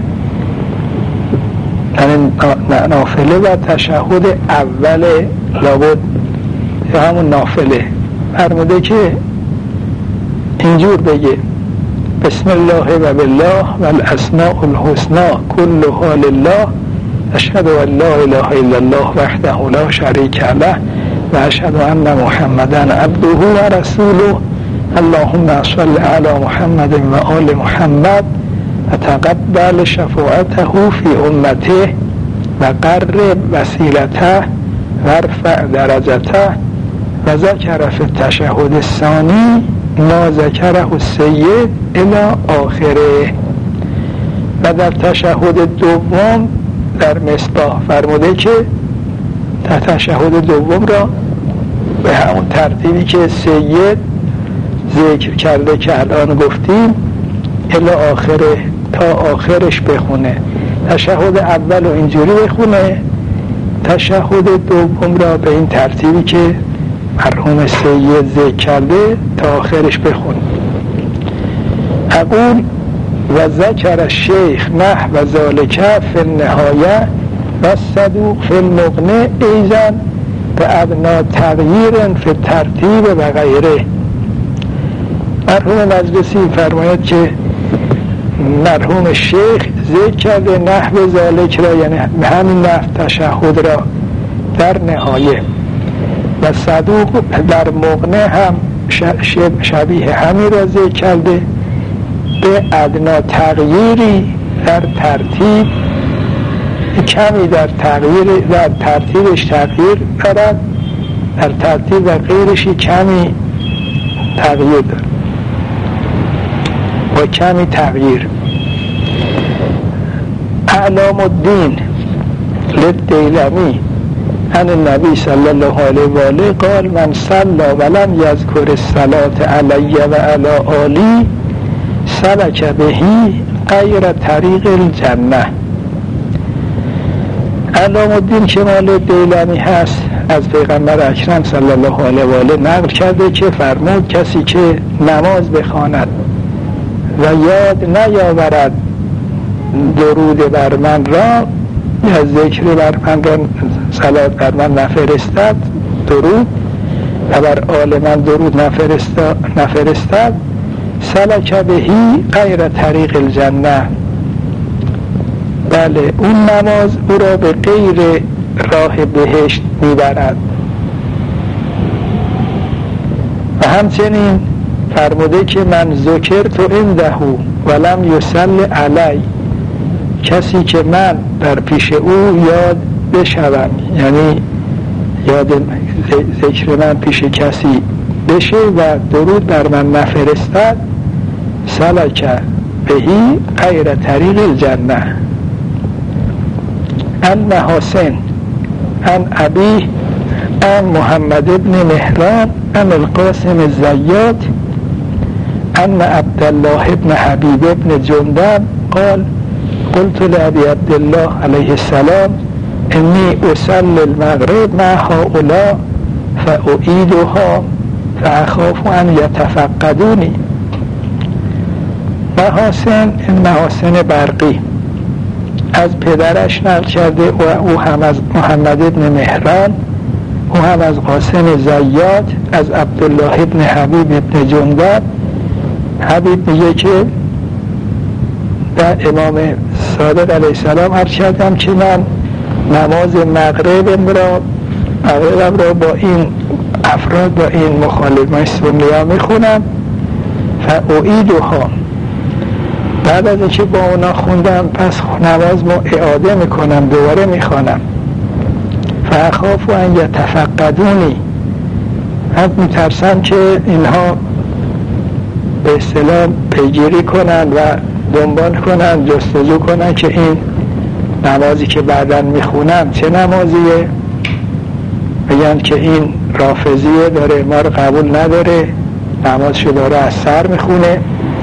نافله و تشهد اول لابد یا همون نافله، فرموده که اینجور بگه بسم الله و بالله و الاسماء الحسنى كلها لله اشهد ان لا اله الا الله وحده لا شریک له و اشهد ان محمدا عبده و رسوله. اللهم صل علی محمد و آل محمد و تقبل شفاعته فی امته و قرب وسیلته و ارفع درجته و ذکر فی التشهد الثانی ما ذکره السید الی آخره. و در تشهد دوم در مصباح فرموده که در تشهد دوم را به همون ترتیبی که سید ذکر کرده که الان گفتیم الی آخره تا آخرش بخونه. تشهد اول رو اینجوری بخونه، تشهد دوم را به این ترتیبی که مرحوم سید ذکر کرده تا آخرش بخونه. اقول و ذکر الشیخ نحو ذالک فی النهایه و الصدوق فی المغنی ایضا بأدنی تغییر فی الترتیب و غیره. مرحوم مجلسی فرماید که مرحوم شیخ ذکر کرده نحو ذالک را، یعنی همین نحو تشهد را در نهایه، و صدوق در مغنی هم شبیه همین را ذکر کرده به ادنا تغییری در ترتیب، کمی در ترتیبش تغییر دارد، در ترتیب و غیرشی کمی تغییر دارد و کمی تغییر. اعلام الدین للدیلمی عن النبی صلی الله علیه و آله قال من صلی ولم یذکر الصلاة علی و علی آلی سلک بهی غیر طریق الجنه. اعلام الدین که مال دیلمی هست از پیغمبر اکرم صلی الله علیه و آله نقل کرده که فرمود کسی که نماز بخواند و یاد نیاورد درود بر من را یا ذکر بر من را، صلات بر من نفرستد درود و بر آل من درود نفرستد سلک بهی غیر طریق الجنه، بله اون نماز او را به غیر راه بهشت میبرد. و همچنین فرموده که من ذکرت عنده ولم یصلی علی، کسی که من در پیش او یاد بشوم، یعنی یاد ذکر من پیش کسی بشه و درود بر من نفرستد سلک بهی غیر طریق الجنه. ان محاسن ان ابی ان محمد ابن مهران ان القاسم الزیات ان عبدالله ابن حبیب ابن جندب قال قلت لأبي عبد الله عليه السلام إني أصلي المغرب مع هؤلاء فأعيدها فأخاف أن يتفقدوني. محاسن این محاسن برقی از پدرش نقل کرده و او هم از محمد ابن مهران، او هم از قاسم زیاد، از عبدالله ابن حبیب ابن جندب. حبیب میگه که در امام صادق علیه السلام عرض کردم که من نماز مغربم را با این افراد، با این مخالفان سنی میخونم فاعیدها، بعد از اینکه با اونا خوندم پس نماز اعاده میکنم، دوباره میخوانم. فاخاف ان یتفقدونی، من میترسم که اینها به اصطلاح پیگیری کنن و دنبال کنن، جستجو کنن که این نمازی که بعداً میخونم چه نمازیه، بگن که این رافضیه، داره ما رو قبول نداره، نمازشو داره از سر میخونه.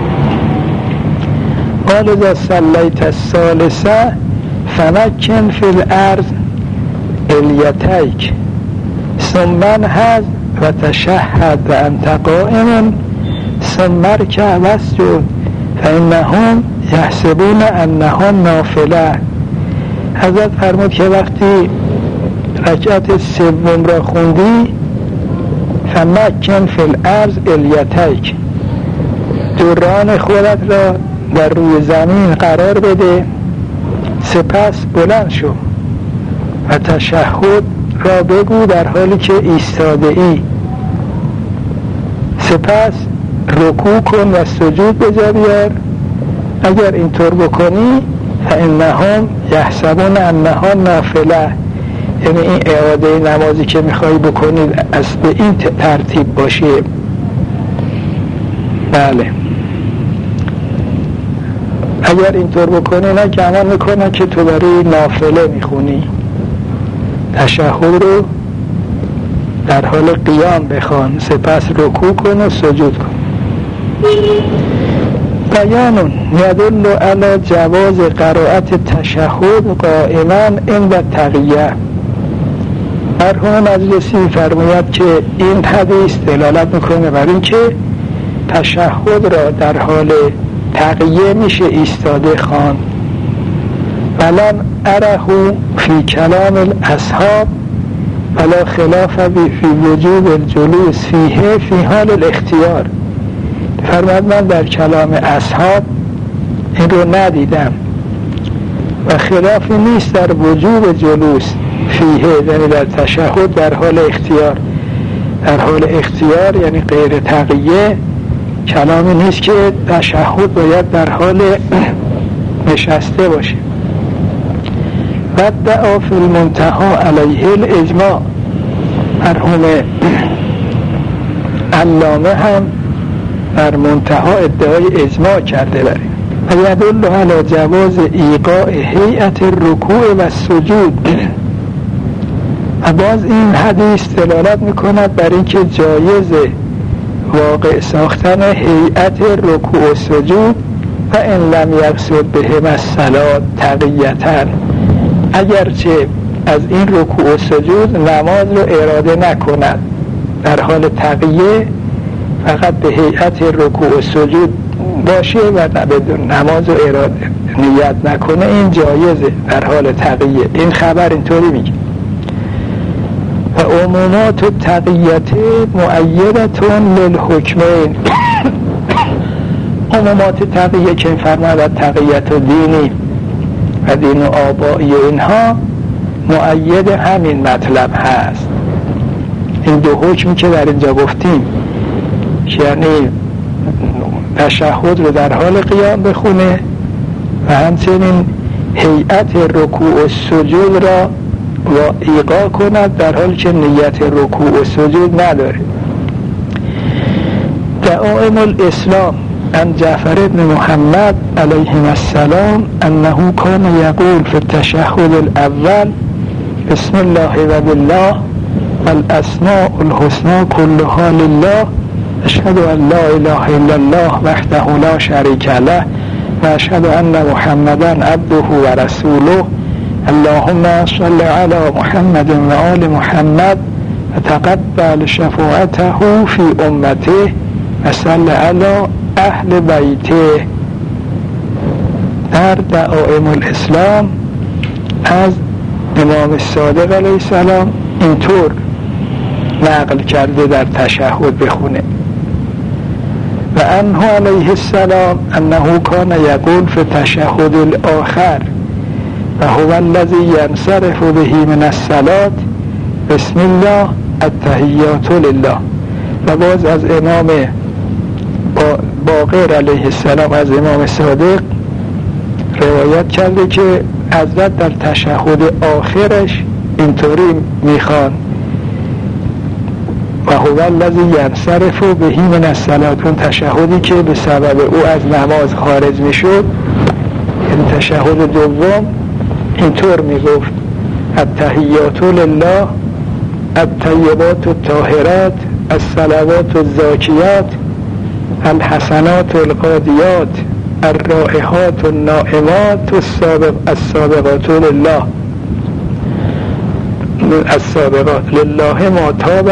قال اذا صلیت الثالثه فمکن فی الارض الیتیک ثم انهض و تشهد و انت قائم ثم ارکع واسجد فانهم یحسبون انها نافله. حضرت فرمود که وقتی رکعت سوم را خوندی فمکن فی الارض الیتیک، دوران خودت را در روی زمین قرار بده، سپس بلند شو و تشهد را بگو در حالی که ایستاده ای، سپس رکوع کن و سجود بجا بیار. اگر اینطور بکنی فانهم یحسبون انها نافله، یعنی این اعاده نمازی که میخوایی بکنی از به این ترتیب باشه. بله اگر اینطور بکنی نه گمان میکنن که تو داری نافله میخونی. تشهد رو در حال قیام بخوان، سپس رکوع کن و سجود کن. بیان یدل علی جواز قرائت تشهد قائما عند تقیه. مرحوم مجلسی فرماید که این حدیث دلالت میکنه بر این که تشهد را در حال تقیه میشه ایستاده خوان. ولم اره فی کلام الاصحاب ولا خلاف فی وجوب الجلوس فیه فی حال الاختیار. فرمود من در کلام اصحاب این رو ندیدم و خلافی نیست در وجوب جلوس فیه، یعنی در تشهد در حال اختیار. در حال اختیار یعنی غیر تقیه، کلامی نیست که تشهد باید در حال نشسته باشه. و دعا فی المنتهى علیه الاجماع، مرحوم علامه هم در منتها ادعای اجماع کرده بریم. و یدل علی جواز ایقاع هیئت الرکوع و سجود. و باز این حدیث دلالت میکند بر اینکه جایز واقع ساختن هیئت رکوع و سجود و ان لم یقصد بهم الصلاة تقیة، اگرچه از این رکوع و سجود نماز رو اراده نکند، در حال تقیه فقط به هیئت رکوع و سجود باشه و بدون نماز رو اراده نیت نکنه، این جایزه در حال تقیه. این خبر اینطوری میگه و عمومات التقیة مؤیدتون للحکمین. عمومات تقیه که فرمود تقیت و دینی و دین و آبایی و اینها مؤید همین مطلب هست. این دو حکمی که در اینجا گفتیم که یعنی تشهد رو در حال قیام بخونه و همچنین هیئت رکوع و سجود را و ایقاع کند در حالی که نیت رکوع و سجود نداره. دعائم الاسلام عن جعفر بن محمد علیه السلام انه کان یقول فی التشهد الاول بسم الله و بالله والاسماء الحسنى كلها لله اشهد ان لا اله الا الله وحده لا شریک له و اشهد ان محمدا عبده و رسوله اللهم صل علی محمد و آل محمد و تقبل شفاعته فی امته و صل علی اهل بیته. در دعائم الاسلام از امام صادق علیه السلام اینطور نقل کرده در تشهد بخونه. و عنه علیه السلام انه کان یقول فی تشهد الاخر و هو الذی ینصرف به من الصلاة بسم الله التحیات لله. و باز از امام باقر علیه السلام از امام صادق روایت کرده که حضرت در تشهد آخرش اینطوری میخوان و هو الذی ینصرف به من الصلاة. اون تشهدی که به سبب او از نماز خارج میشد، این تشهد دوم اینطور میگفت التحیات لله الطیبات الطاهرات الصلوات الزاکیات الحسنات القادیات الرائحات النائمات السابقات لله السابقات لله ما تاب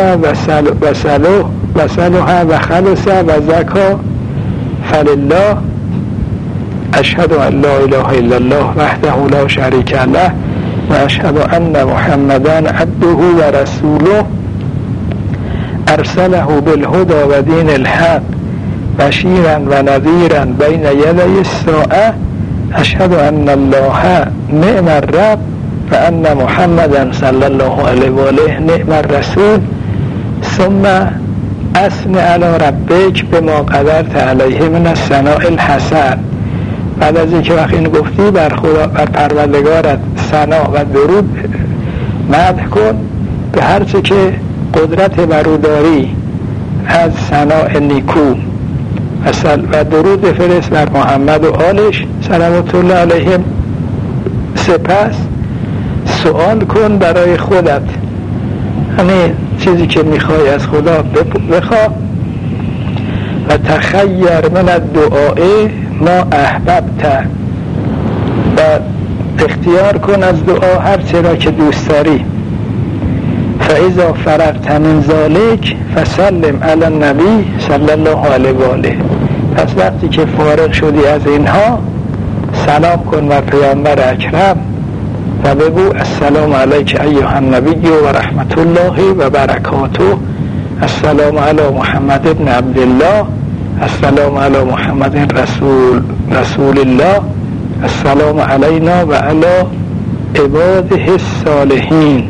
و صلح و خلص و زکا فلله اشهد ان لا اله الا الله وحده لا شریک له و اشهد ان محمدا عبده و رسوله ارسله بالهدى و دین الحق بشیرا و نذیرا بین یدی الساعه اشهد ان الله نعم الرب و ان محمدا صلی الله علیه و آله نعم الرسول ثم اثن علی ربک بما قدرت علیه من الثناء الحسن. بعد از اینکه وقتی اینو گفتی بر خدا بر پروردگارت ثنا و درود مدح کن به هر چه که قدرت بروداری از ثناء نیکو و درود بفرست بر محمد و آلش صلوات الله علیهم. سپس سوال کن برای خودت، یعنی چیزی که میخوای از خدا بخواه و تخیر من الدعاء ما احببت و اختیار کن از دعا هر چه را که دوست داری. فاذا فرغت من ذلک فسلم علی النبی صلی الله علیه و آله. پس وقتی که فارغ شدی از اینها سلام کن بر پیامبر اکرم و بگو السلام علیک ایها النبی و رحمت الله و برکاته، السلام علی محمد ابن عبدالله، السلام علی محمد رسول الله، السلام علینا و علی عباده الصالحین.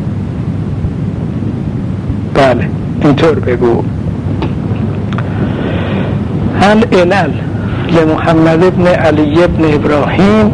بله اینطور بگو. العلل لمحمد ابن علی ابن ابراهیم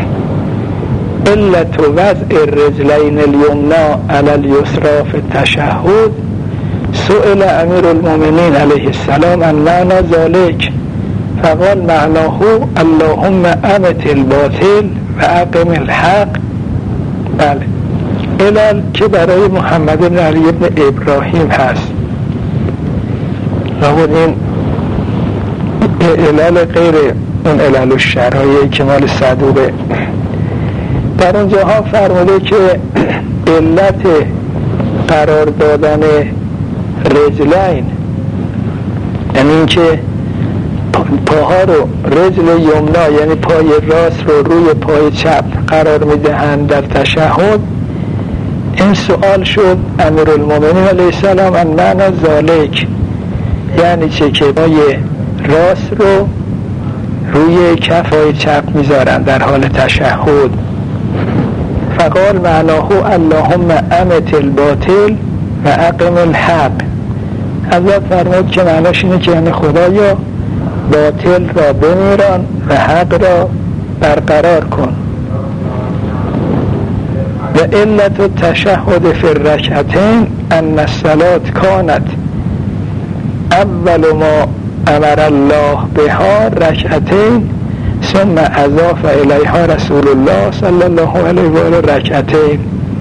علت وضع الرجلین الیمنا علی الیسرا فی التشهد سئل امیر المؤمنین علیه السلام عن معنی ذلک فقال معناه اللهم امت الباطل و اقم الحق. بله علل که برای محمد ابن علی ابن ابراهیم هست، لابد این علل غیر اون علل الشرعیه که مال صدوقه. در اونجاها فرموده که علت قرار دادن رجلین یعنی این که پاها رو رجل یمنا یعنی پای راست رو روی پای چپ قرار میدهند در تشهد. این سوال شد امیرالمومنین علیه السلام عن معنی ذالک، یعنی چه که پای راست رو روی کفای چپ میذارن در حال تشهد. فقال معناه اللهم امت الباطل و اقم الحق. حضرت فرمود که معناش اینه که یعنی خدایا باطل را بمیران و حق را برقرار کن. و علت التشهد فی الرکعتین ان الصلاة کانت اول ما امر الله بها رکعتین ثم اضاف الیها رسول الله صلی الله علیه و آله رکعتین.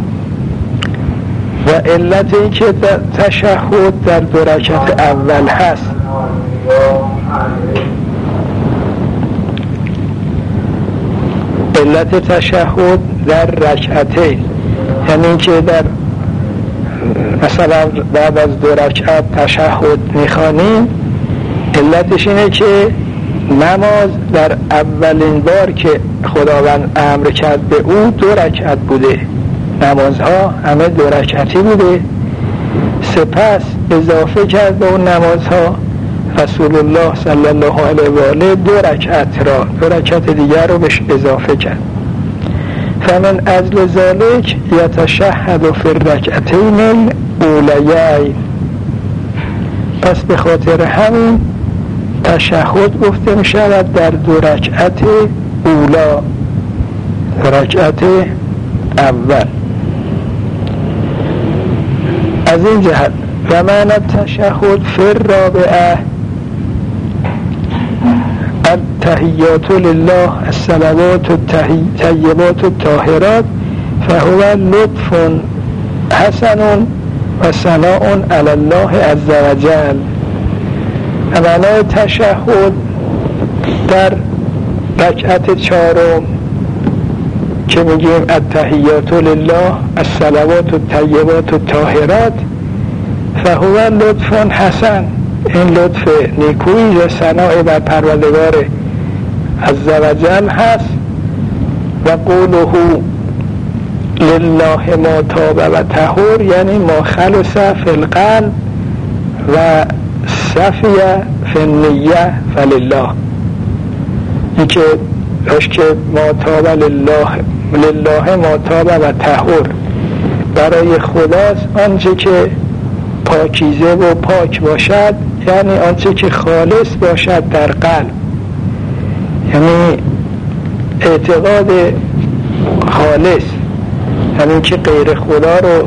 و علت این که تشهد در دو رکعت اول هست علت تشهد در رکعتین یعنی این که در مثلا بعد از دو رکعت تشهد میخوانیم، علتش اینه که نماز در اولین بار که خداوند امر کرد به او دو رکعت بوده، نمازها همه دو رکعتی بوده، سپس اضافه کرد به اون نمازها رسول الله صلی الله علیه و آله دو رکعت دیگر رو بهش اضافه کرد. فمن اجل ذلک یتشهد فی الرکعتین الاولیین، پس به خاطر همین تشهد گفته می شود در دو رکعت اولا، رکعت اول. از این جهت و معنی تشهد فی الرابعه التحیات لله الصلوات الطیبات الطاهرات فهو لطف حسن و ثناء علی الله عز وجل. معنی تشهد در رکعت چهارم که میگیم التحیات لله الصلوات الطیبات الطاهرات فهو لطف حسن، این لطف نیکویی و ثناء بر پروردگار عز وجل هست. و قوله لله ما تاب و طهور یعنی ما خلص فی القلب و صفیه فی النیه فلله، این که ما تاب لله ما تاب و طهور برای خداست آنچه که پاکیزه و پاک باشد، یعنی آنچه که خالص باشد در قلب، یعنی اعتقاد خالص، یعنی که غیر خدا رو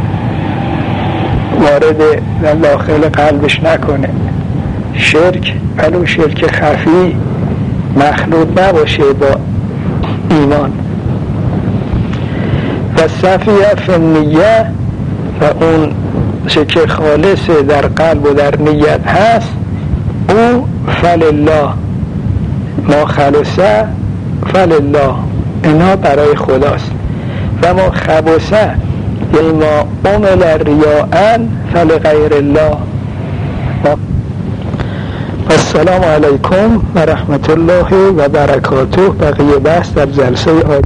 وارد داخل قلبش نکنه، شرک ولو شرک خفی مخلوط نباشه با ایمان. و صفیه فی النیه و اون چه که خالص در قلب و در نیت هست او فلله، ما خلصه فلله اینا برای خداست. و ما خبثه یعنی ما عمل ریاء فلغیر الله، السلام علیکم و رحمت الله و برکاته. بقیه بحث در جلسه